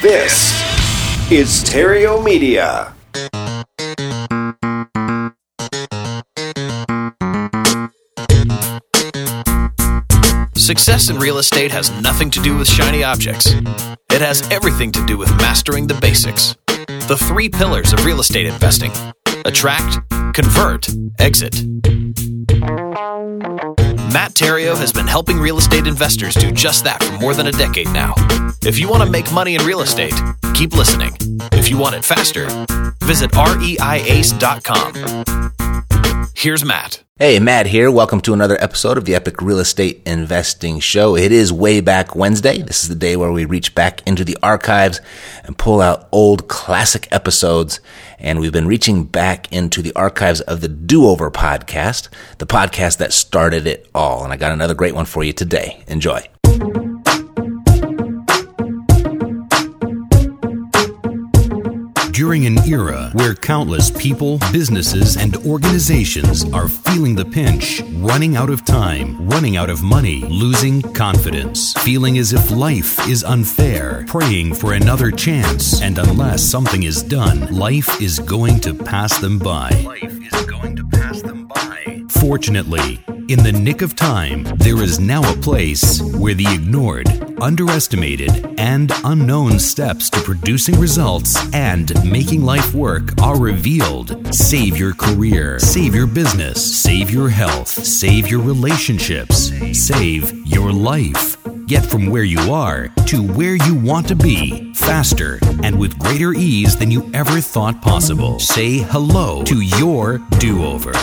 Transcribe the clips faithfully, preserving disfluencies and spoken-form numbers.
This is Terrio Media. Success in real estate has nothing to do with shiny objects. It has everything to do with mastering the basics. The three pillars of real estate investing: attract, convert, exit. Matt Terrio has been helping real estate investors do just that for more than a decade now. If you want to make money in real estate, keep listening. If you want it faster, visit reiace dot com. Here's Matt. Hey, Matt here. Welcome to another episode of the Epic Real Estate Investing Show. It is Way Back Wednesday. This is the day where we reach back into the archives and pull out old classic episodes. And we've been reaching back into the archives of the Do-Over podcast, the podcast that started it all. And I got another great one for you today. Enjoy. During an era where countless people, businesses, and organizations are feeling the pinch, running out of time, running out of money, losing confidence, feeling as if life is unfair, praying for another chance, and unless something is done, life is going to pass them by. Life is going to pass them by. Fortunately, in the nick of time, there is now a place where the ignored, underestimated, and unknown steps to producing results and making life work are revealed. Save your career, save your business, save your health, save your relationships, save your life. Get from where you are to where you want to be faster and with greater ease than you ever thought possible. Say hello to your do-over.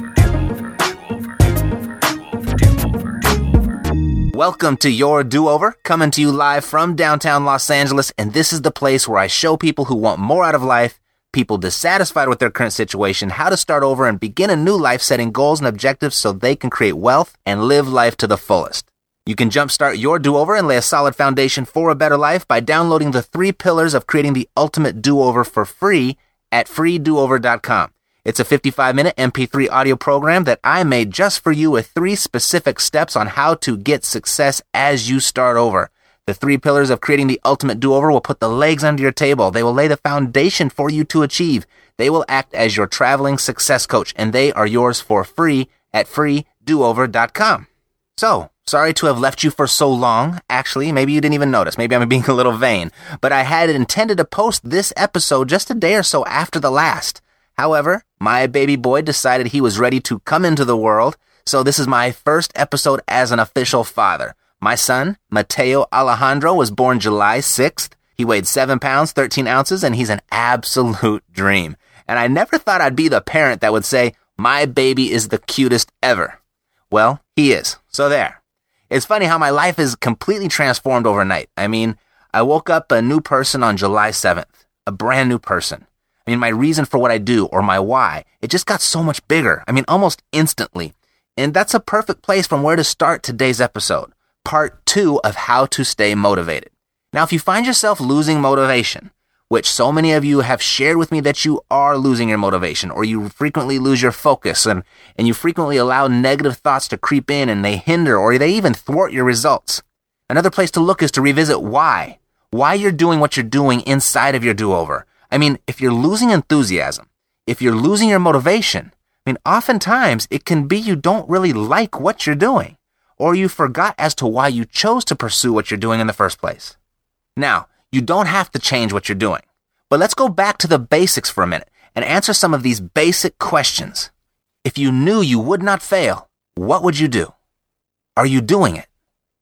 Welcome to Your Do-Over, coming to you live from downtown Los Angeles, and this is the place where I show people who want more out of life, people dissatisfied with their current situation, how to start over and begin a new life, setting goals and objectives so they can create wealth and live life to the fullest. You can jumpstart your do-over and lay a solid foundation for a better life by downloading the three pillars of creating the ultimate do-over for free at free do over dot com. It's a fifty-five minute M P three audio program that I made just for you with three specific steps on how to get success as you start over. The three pillars of creating the ultimate do-over will put the legs under your table. They will lay the foundation for you to achieve. They will act as your traveling success coach, and they are yours for free at free do over dot com. So, sorry to have left you for so long. Actually, maybe you didn't even notice. Maybe I'm being a little vain. But I had intended to post this episode just a day or so after the last. However, my baby boy decided he was ready to come into the world, so this is my first episode as an official father. My son, Mateo Alejandro, was born July sixth. He weighed seven pounds, thirteen ounces, and he's an absolute dream. And I never thought I'd be the parent that would say, my baby is the cutest ever. Well, he is. So there. It's funny how my life is completely transformed overnight. I mean, I woke up a new person on July seventh, a brand new person. I mean, my reason for what I do or my why, it just got so much bigger. I mean, almost instantly. And that's a perfect place from where to start today's episode. Part two of how to stay motivated. Now, if you find yourself losing motivation, which so many of you have shared with me that you are losing your motivation, or you frequently lose your focus and, and you frequently allow negative thoughts to creep in and they hinder or they even thwart your results. Another place to look is to revisit why. Why you're doing what you're doing inside of your do-over. I mean, if you're losing enthusiasm, if you're losing your motivation, I mean, oftentimes it can be you don't really like what you're doing, or you forgot as to why you chose to pursue what you're doing in the first place. Now, you don't have to change what you're doing, but let's go back to the basics for a minute and answer some of these basic questions. If you knew you would not fail, what would you do? Are you doing it?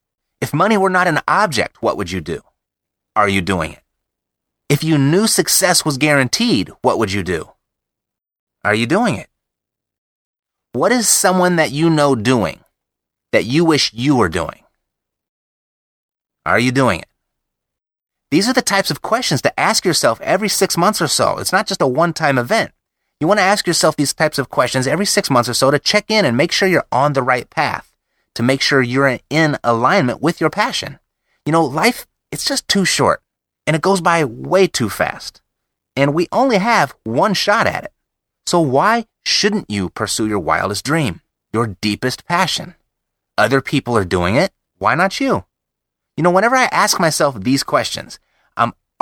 If money were not an object, what would you do? Are you doing it? If you knew success was guaranteed, what would you do? Are you doing it? What is someone that you know doing that you wish you were doing? Are you doing it? These are the types of questions to ask yourself every six months or so. It's not just a one-time event. You want to ask yourself these types of questions every six months or so to check in and make sure you're on the right path, to make sure you're in alignment with your passion. You know, life, it's just too short. And it goes by way too fast. And we only have one shot at it. So why shouldn't you pursue your wildest dream, your deepest passion? Other people are doing it. Why not you? You know, whenever I ask myself these questions, I'm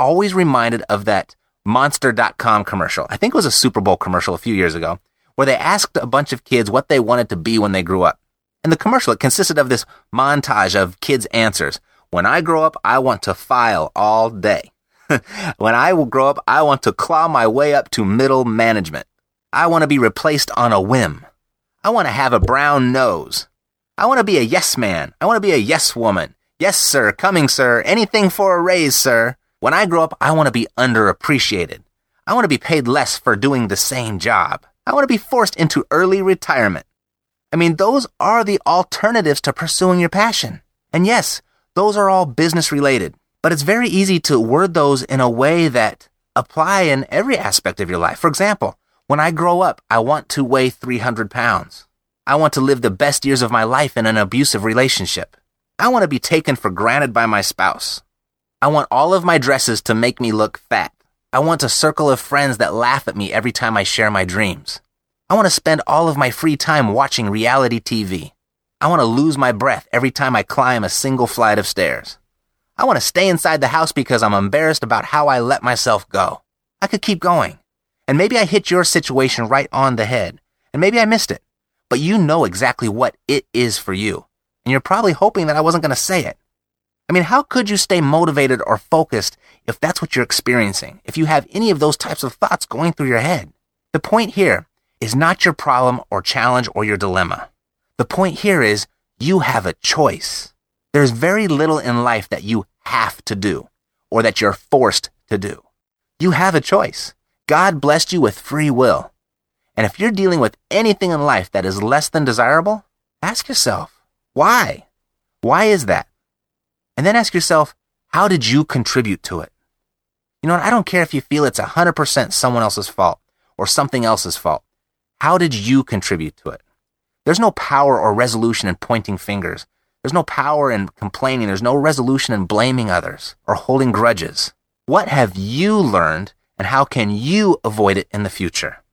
always reminded of that Monster dot com commercial. I think it was a Super Bowl commercial a few years ago, where they asked a bunch of kids what they wanted to be when they grew up. And the commercial, it consisted of this montage of kids' answers. When I grow up, I want to file all day. When I will grow up, I want to claw my way up to middle management. I want to be replaced on a whim. I want to have a brown nose. I want to be a yes man. I want to be a yes woman. Yes, sir. Coming, sir. Anything for a raise, sir. When I grow up, I want to be underappreciated. I want to be paid less for doing the same job. I want to be forced into early retirement. I mean, those are the alternatives to pursuing your passion. And yes, those are all business related. But it's very easy to word those in a way that apply in every aspect of your life. For example, when I grow up, I want to weigh three hundred pounds. I want to live the best years of my life in an abusive relationship. I want to be taken for granted by my spouse. I want all of my dresses to make me look fat. I want a circle of friends that laugh at me every time I share my dreams. I want to spend all of my free time watching reality T V. I want to lose my breath every time I climb a single flight of stairs. I want to stay inside the house because I'm embarrassed about how I let myself go. I could keep going. And maybe I hit your situation right on the head. And maybe I missed it. But you know exactly what it is for you. And you're probably hoping that I wasn't going to say it. I mean, how could you stay motivated or focused if that's what you're experiencing? If you have any of those types of thoughts going through your head? The point here is not your problem or challenge or your dilemma. The point here is you have a choice. There's very little in life that you have to do or that you're forced to do. You have a choice. God blessed you with free will. And if you're dealing with anything in life that is less than desirable, ask yourself, why? Why is that? And then ask yourself, how did you contribute to it? You know what? I don't care if you feel it's one hundred percent someone else's fault or something else's fault. How did you contribute to it? There's no power or resolution in pointing fingers. There's no power in complaining. There's no resolution in blaming others or holding grudges. What have you learned, and how can you avoid it in the future?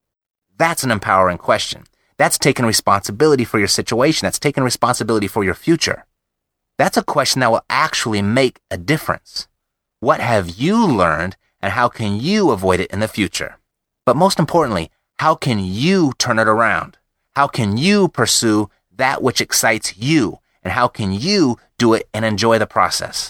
That's an empowering question. That's taking responsibility for your situation. That's taking responsibility for your future. That's a question that will actually make a difference. What have you learned, and how can you avoid it in the future? But most importantly, how can you turn it around? How can you pursue that which excites you? And how can you do it and enjoy the process?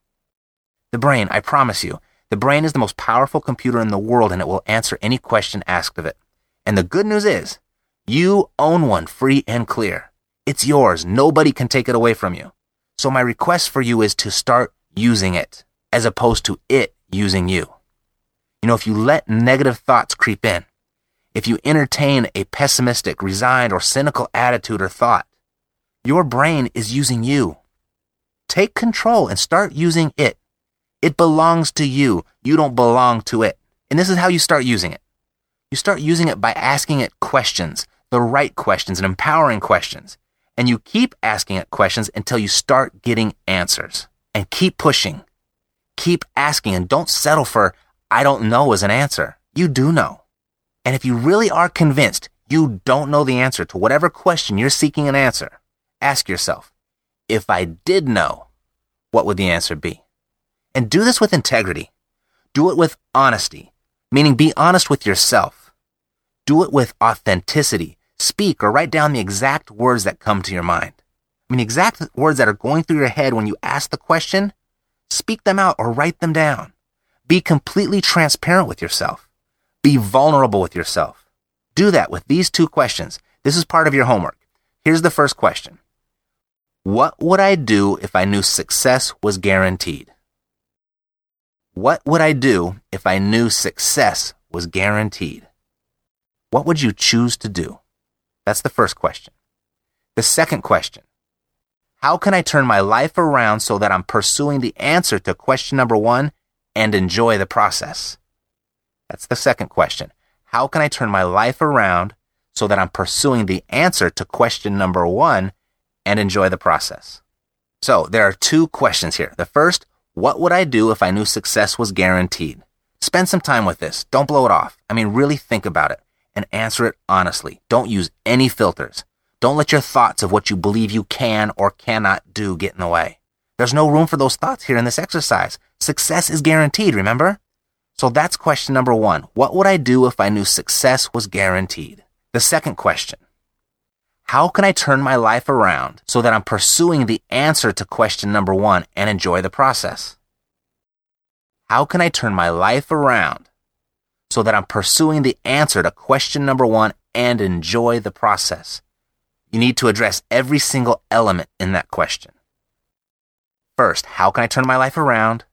The brain, I promise you, the brain is the most powerful computer in the world, and it will answer any question asked of it. And the good news is, you own one free and clear. It's yours. Nobody can take it away from you. So my request for you is to start using it, as opposed to it using you. You know, if you let negative thoughts creep in, if you entertain a pessimistic, resigned, or cynical attitude or thought, your brain is using you. Take control and start using it. It belongs to you. You don't belong to it. And this is how you start using it. You start using it by asking it questions, the right questions and empowering questions. And you keep asking it questions until you start getting answers. And keep pushing. Keep asking, and don't settle for, I don't know as an answer. You do know. And if you really are convinced you don't know the answer to whatever question you're seeking an answer, ask yourself, if I did know, what would the answer be? And do this with integrity. Do it with honesty, meaning be honest with yourself. Do it with authenticity. Speak or write down the exact words that come to your mind. I mean, exact words that are going through your head when you ask the question, speak them out or write them down. Be completely transparent with yourself. Be vulnerable with yourself. Do that with these two questions. This is part of your homework. Here's the first question. What would I do if I knew success was guaranteed? What would I do if I knew success was guaranteed? What would you choose to do? That's the first question. The second question. How can I turn my life around so that I'm pursuing the answer to question number one and enjoy the process? That's the second question. How can I turn my life around so that I'm pursuing the answer to question number one and enjoy the process? So there are two questions here. The first, what would I do if I knew success was guaranteed? Spend some time with this. Don't blow it off. I mean, really think about it and answer it honestly. Don't use any filters. Don't let your thoughts of what you believe you can or cannot do get in the way. There's no room for those thoughts here in this exercise. Success is guaranteed, remember? So that's question number one. What would I do if I knew success was guaranteed? The second question. How can I turn my life around so that I'm pursuing the answer to question number one and enjoy the process? How can I turn my life around so that I'm pursuing the answer to question number one and enjoy the process? You need to address every single element in that question. First, how can I turn my life around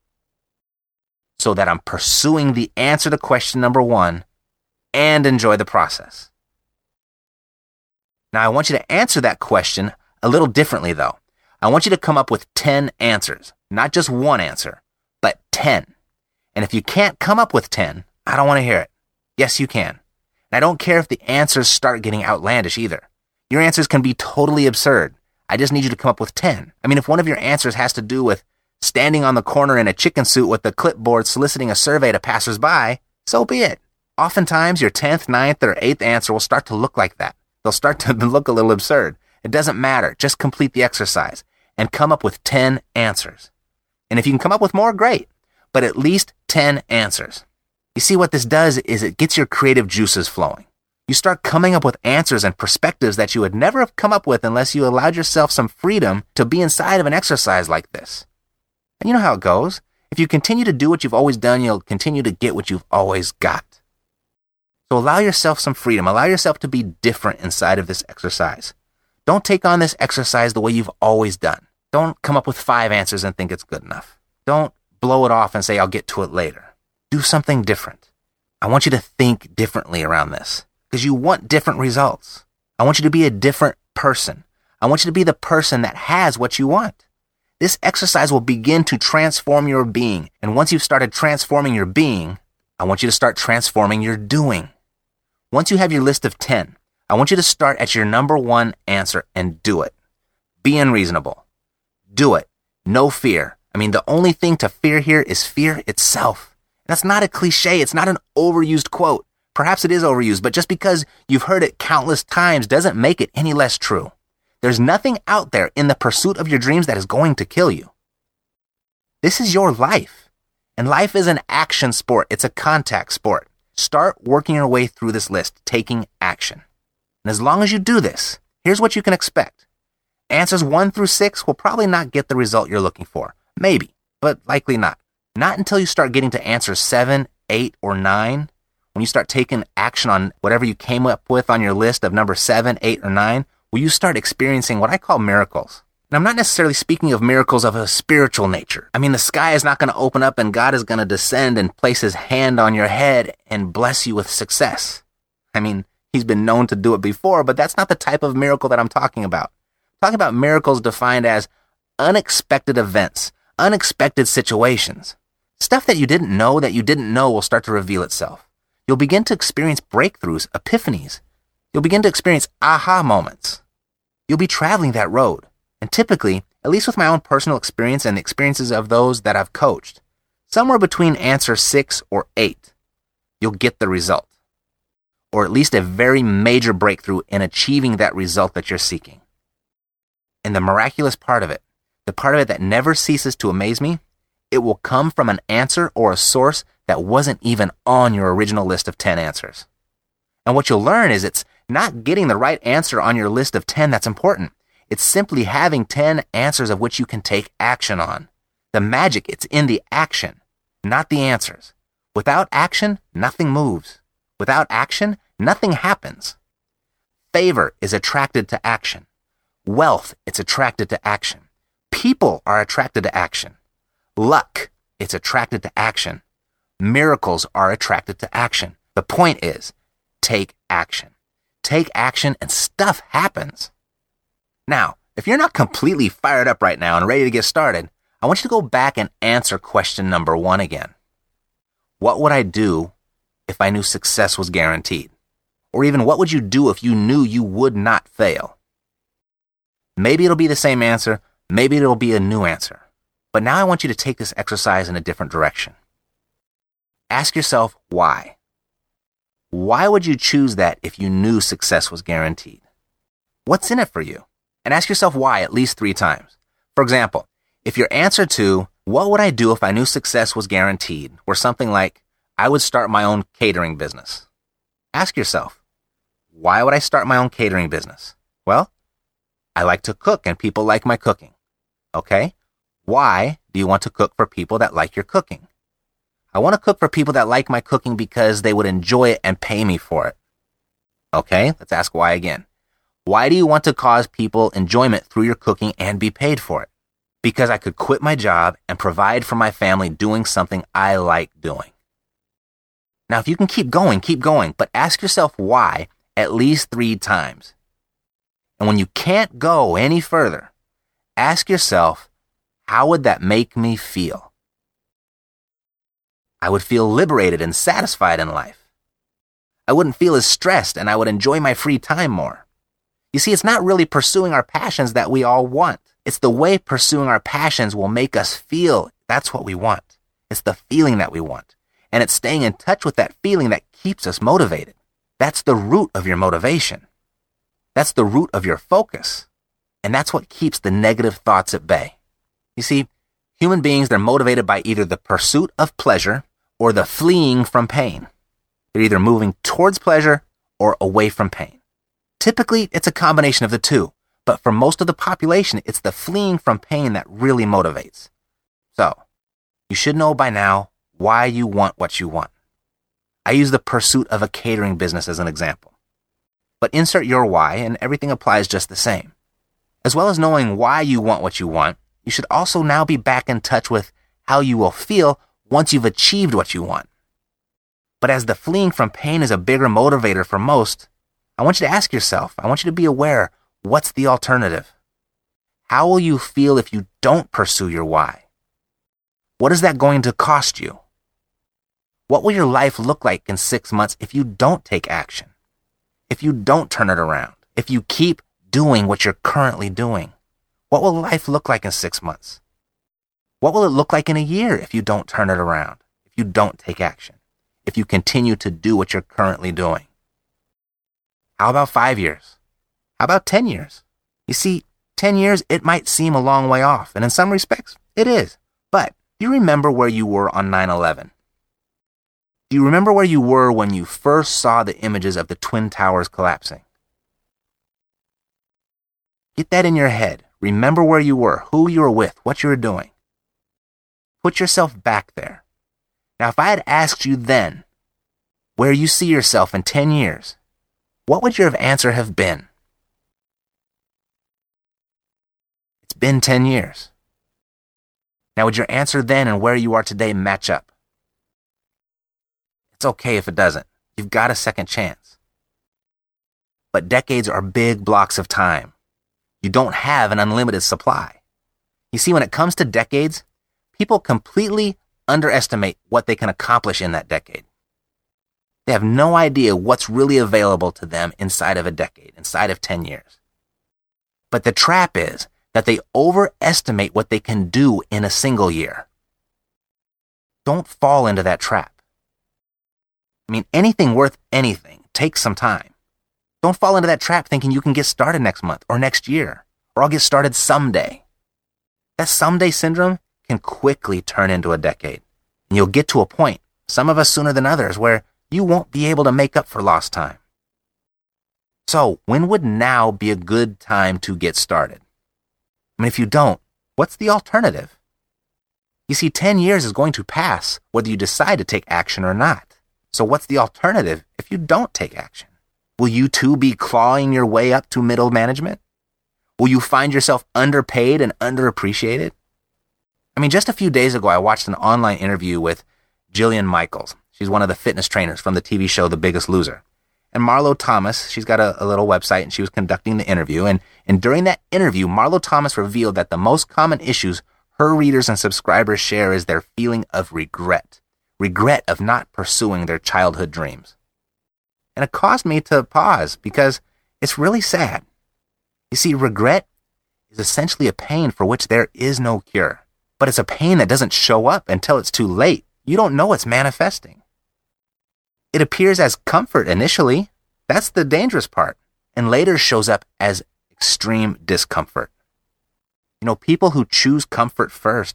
so that I'm pursuing the answer to question number one and enjoy the process? Now, I want you to answer that question a little differently, though. I want you to come up with ten answers, not just one answer, but ten. And if you can't come up with ten, I don't want to hear it. Yes, you can. And I don't care if the answers start getting outlandish either. Your answers can be totally absurd. I just need you to come up with ten. I mean, if one of your answers has to do with standing on the corner in a chicken suit with a clipboard soliciting a survey to passersby, so be it. Oftentimes, your tenth, ninth, or eighth answer will start to look like that. They'll start to look a little absurd. It doesn't matter. Just complete the exercise and come up with ten answers. And if you can come up with more, great. But at least ten answers. You see, what this does is it gets your creative juices flowing. You start coming up with answers and perspectives that you would never have come up with unless you allowed yourself some freedom to be inside of an exercise like this. And you know how it goes. If you continue to do what you've always done, you'll continue to get what you've always got. So allow yourself some freedom. Allow yourself to be different inside of this exercise. Don't take on this exercise the way you've always done. Don't come up with five answers and think it's good enough. Don't blow it off and say, I'll get to it later. Do something different. I want you to think differently around this because you want different results. I want you to be a different person. I want you to be the person that has what you want. This exercise will begin to transform your being. And once you've started transforming your being, I want you to start transforming your doing. Once you have your list of ten, I want you to start at your number one answer and do it. Be unreasonable. Do it. No fear. I mean, the only thing to fear here is fear itself. That's not a cliche. It's not an overused quote. Perhaps it is overused, but just because you've heard it countless times doesn't make it any less true. There's nothing out there in the pursuit of your dreams that is going to kill you. This is your life. And life is an action sport. It's a contact sport. Start working your way through this list, taking action. And as long as you do this, here's what you can expect. Answers one through six will probably not get the result you're looking for. Maybe, but likely not. Not until you start getting to answers seven, eight, or nine. When you start taking action on whatever you came up with on your list of number seven, eight, or nine, will you start experiencing what I call miracles. And I'm not necessarily speaking of miracles of a spiritual nature. I mean, the sky is not going to open up and God is going to descend and place his hand on your head and bless you with success. I mean, he's been known to do it before, but that's not the type of miracle that I'm talking about. I'm talking about miracles defined as unexpected events, unexpected situations. Stuff that you didn't know that you didn't know will start to reveal itself. You'll begin to experience breakthroughs, epiphanies. You'll begin to experience aha moments. You'll be traveling that road. And typically, at least with my own personal experience and the experiences of those that I've coached, somewhere between answer six or eight, you'll get the result. Or at least a very major breakthrough in achieving that result that you're seeking. And the miraculous part of it, the part of it that never ceases to amaze me, it will come from an answer or a source that wasn't even on your original list of ten answers. And what you'll learn is it's not getting the right answer on your list of ten that's important. It's simply having ten answers of which you can take action on. The magic, it's in the action, not the answers. Without action, nothing moves. Without action, nothing happens. Favor is attracted to action. Wealth, it's attracted to action. People are attracted to action. Luck, it's attracted to action. Miracles are attracted to action. The point is, take action. Take action and stuff happens. Now, if you're not completely fired up right now and ready to get started, I want you to go back and answer question number one again. What would I do if I knew success was guaranteed? Or even what would you do if you knew you would not fail? Maybe it'll be the same answer, maybe it'll be a new answer. But now I want you to take this exercise in a different direction. Ask yourself why. Why would you choose that if you knew success was guaranteed? What's in it for you? And ask yourself why at least three times. For example, if your answer to What would I do if I knew success was guaranteed, or something like, I would start my own catering business? Ask yourself, why would I start my own catering business? Well, I like to cook and people like my cooking. Okay? Why do you want to cook for people that like your cooking? I want to cook for people that like my cooking because they would enjoy it and pay me for it. Okay, let's ask why again. Why do you want to cause people enjoyment through your cooking and be paid for it? Because I could quit my job and provide for my family doing something I like doing. Now, if you can keep going, keep going, but ask yourself why at least three times. And when you can't go any further, ask yourself, how would that make me feel? I would feel liberated and satisfied in life. I wouldn't feel as stressed and I would enjoy my free time more. You see, it's not really pursuing our passions that we all want. It's the way pursuing our passions will make us feel that's what we want. It's the feeling that we want. And it's staying in touch with that feeling that keeps us motivated. That's the root of your motivation. That's the root of your focus. And that's what keeps the negative thoughts at bay. You see, human beings, they're motivated by either the pursuit of pleasure or the fleeing from pain. They're either moving towards pleasure or away from pain. Typically, it's a combination of the two, but for most of the population, it's the fleeing from pain that really motivates. So, you should know by now why you want what you want. I use the pursuit of a catering business as an example. But insert your why and everything applies just the same. As well as knowing why you want what you want, you should also now be back in touch with how you will feel once you've achieved what you want. But as the fleeing from pain is a bigger motivator for most, I want you to ask yourself, I want you to be aware, what's the alternative? How will you feel if you don't pursue your why? What is that going to cost you? What will your life look like in six months if you don't take action? If you don't turn it around? If you keep doing what you're currently doing? What will life look like in six months? What will it look like in a year if you don't turn it around? If you don't take action? If you continue to do what you're currently doing? How about five years? How about ten years? You see, ten years, it might seem a long way off, and in some respects, it is. But do you remember where you were on nine eleven? Do you remember where you were when you first saw the images of the Twin Towers collapsing? Get that in your head. Remember where you were, who you were with, what you were doing. Put yourself back there. Now, if I had asked you then where you see yourself in ten years, what would your answer have been? It's been ten years. Now, would your answer then and where you are today match up? It's okay if it doesn't. You've got a second chance. But decades are big blocks of time. You don't have an unlimited supply. You see, when it comes to decades, people completely underestimate what they can accomplish in that decade. They have no idea what's really available to them inside of a decade, inside of ten years. But the trap is that they overestimate what they can do in a single year. Don't fall into that trap. I mean, anything worth anything takes some time. Don't fall into that trap thinking you can get started next month or next year, or I'll get started someday. That someday syndrome can quickly turn into a decade. And you'll get to a point, some of us sooner than others, where you won't be able to make up for lost time. So, when would now be a good time to get started? I mean, if you don't, what's the alternative? You see, ten years is going to pass whether you decide to take action or not. So what's the alternative if you don't take action? Will you too be clawing your way up to middle management? Will you find yourself underpaid and underappreciated? I mean, just a few days ago, I watched an online interview with Jillian Michaels. She's one of the fitness trainers from the T V show The Biggest Loser. And Marlo Thomas, she's got a, a little website, and she was conducting the interview. And, and during that interview, Marlo Thomas revealed that the most common issues her readers and subscribers share is their feeling of regret. Regret of not pursuing their childhood dreams. And it caused me to pause because it's really sad. You see, regret is essentially a pain for which there is no cure. But it's a pain that doesn't show up until it's too late. You don't know it's manifesting. It appears as comfort initially. That's the dangerous part. And later shows up as extreme discomfort. You know, people who choose comfort first,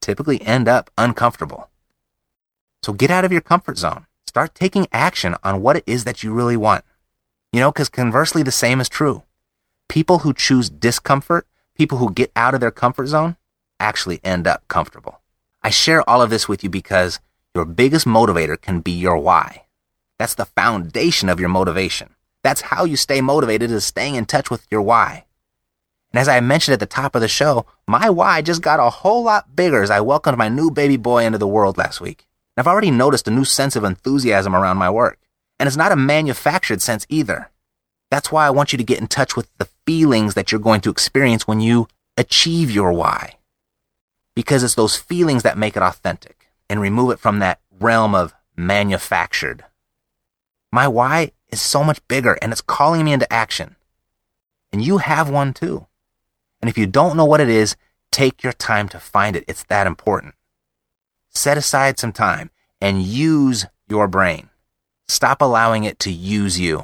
typically end up uncomfortable. So get out of your comfort zone. Start taking action on what it is that you really want. You know, because conversely, the same is true. People who choose discomfort, people who get out of their comfort zone, actually end up comfortable. I share all of this with you because your biggest motivator can be your why. That's the foundation of your motivation. That's how you stay motivated, is staying in touch with your why. And as I mentioned at the top of the show, my why just got a whole lot bigger as I welcomed my new baby boy into the world last week. And I've already noticed a new sense of enthusiasm around my work. And it's not a manufactured sense either. That's why I want you to get in touch with the feelings that you're going to experience when you achieve your why. Because it's those feelings that make it authentic and remove it from that realm of manufactured. My why is so much bigger and it's calling me into action. And you have one too. And if you don't know what it is, take your time to find it. It's that important. Set aside some time and use your brain. Stop allowing it to use you.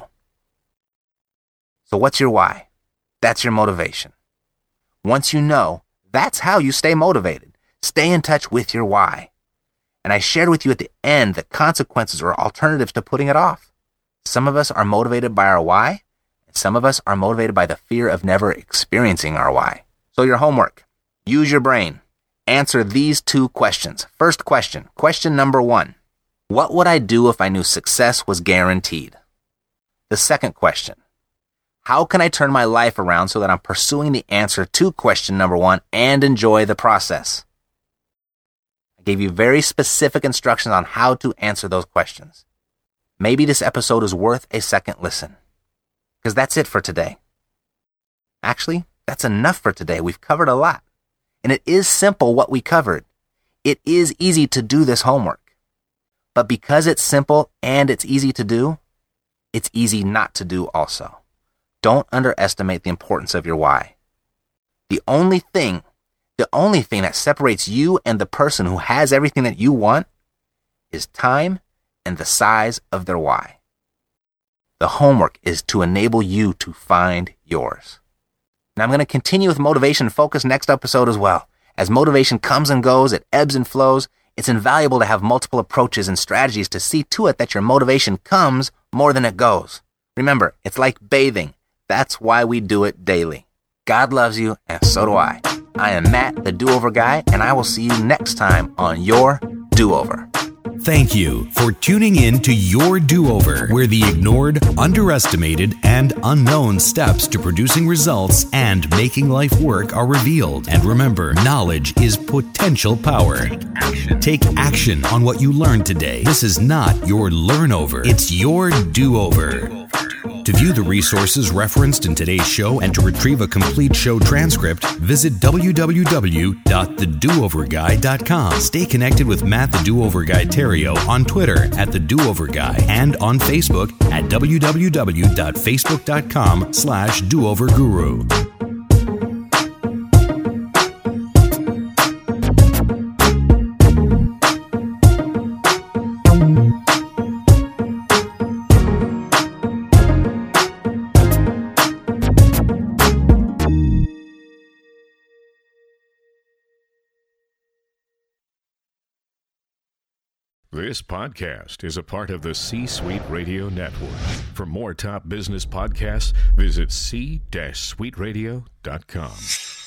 So what's your why? That's your motivation. Once you know, that's how you stay motivated. Stay in touch with your why. And I shared with you at the end the consequences or alternatives to putting it off. Some of us are motivated by our why, and some of us are motivated by the fear of never experiencing our why. So your homework, use your brain. Answer these two questions. First question, question number one. What would I do if I knew success was guaranteed? The second question, how can I turn my life around so that I'm pursuing the answer to question number one and enjoy the process? I gave you very specific instructions on how to answer those questions. Maybe this episode is worth a second listen. Because that's it for today. Actually, that's enough for today. We've covered a lot. And it is simple what we covered. It is easy to do this homework. But because it's simple and it's easy to do, it's easy not to do also. Don't underestimate the importance of your why. The only thing, the only thing that separates you and the person who has everything that you want is time and the size of their why. The homework is to enable you to find yours. And I'm going to continue with motivation focus next episode as well. As motivation comes and goes, it ebbs and flows, it's invaluable to have multiple approaches and strategies to see to it that your motivation comes more than it goes. Remember, it's like bathing. That's why we do it daily. God loves you, and so do I. I am Matt, the Do-Over Guy, and I will see you next time on Your Do-Over. Thank you for tuning in to Your Do-Over, where the ignored, underestimated, and unknown steps to producing results and making life work are revealed. And remember, knowledge is potential power. Take action. Take action on what you learned today. This is not your learn-over. It's your do-over. To view the resources referenced in today's show and to retrieve a complete show transcript, visit w w w dot the do over guy dot com. Stay connected with Matt the Do-Over Guy Theriault on Twitter at the Do-Over Guy and on Facebook at w w w dot facebook dot com slash do over guru. This podcast is a part of the C-Suite Radio Network. For more top business podcasts, visit c suite radio dot com.